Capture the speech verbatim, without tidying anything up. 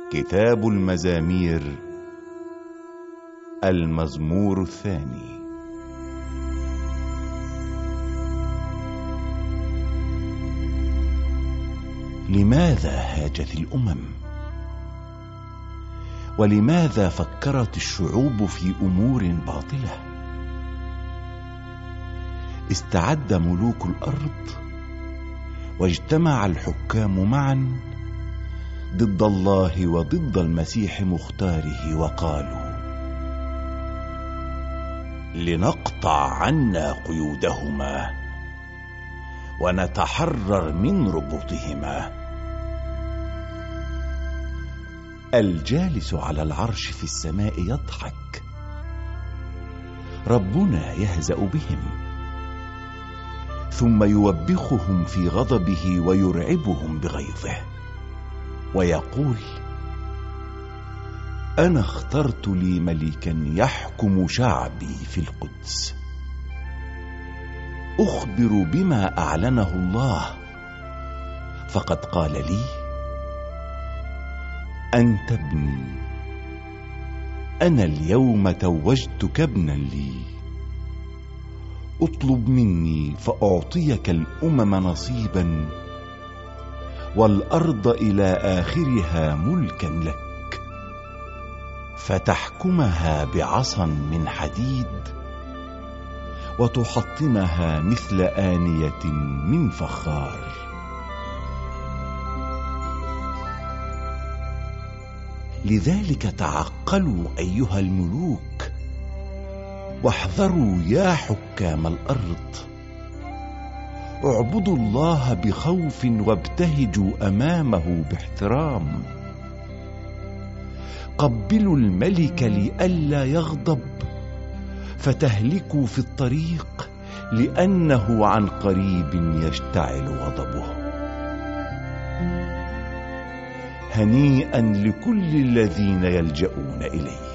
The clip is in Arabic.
كتاب المزامير، المزمور الثاني. لماذا هاجت الأمم؟ ولماذا فكرت الشعوب في أمور باطلة؟ استعد ملوك الأرض واجتمع الحكام معا ضد الله وضد المسيح مختاره، وقالوا: لنقطع عنا قيودهما ونتحرر من ربوطهما. الجالس على العرش في السماء يضحك، ربنا يهزأ بهم، ثم يوبخهم في غضبه ويرعبهم بغيظه، ويقول: أنا اخترت لي ملكا يحكم شعبي في القدس، أخبر بما أعلنه الله، فقد قال لي: أنت ابني، أنا اليوم توجتك ابنا لي. اطلب مني فأعطيك الأمم نصيبا، والأرض إلى آخرها ملكا لك، فتحكمها بعصا من حديد، وتحطمها مثل آنية من فخار. لذلك تعقلوا أيها الملوك، واحذروا يا حكام الأرض. اعبدوا الله بخوف وابتهجوا أمامه باحترام. قبلوا الملك لئلا يغضب فتهلكوا في الطريق، لأنه عن قريب يشتعل غضبه. هنيئا لكل الذين يلجؤون إليه.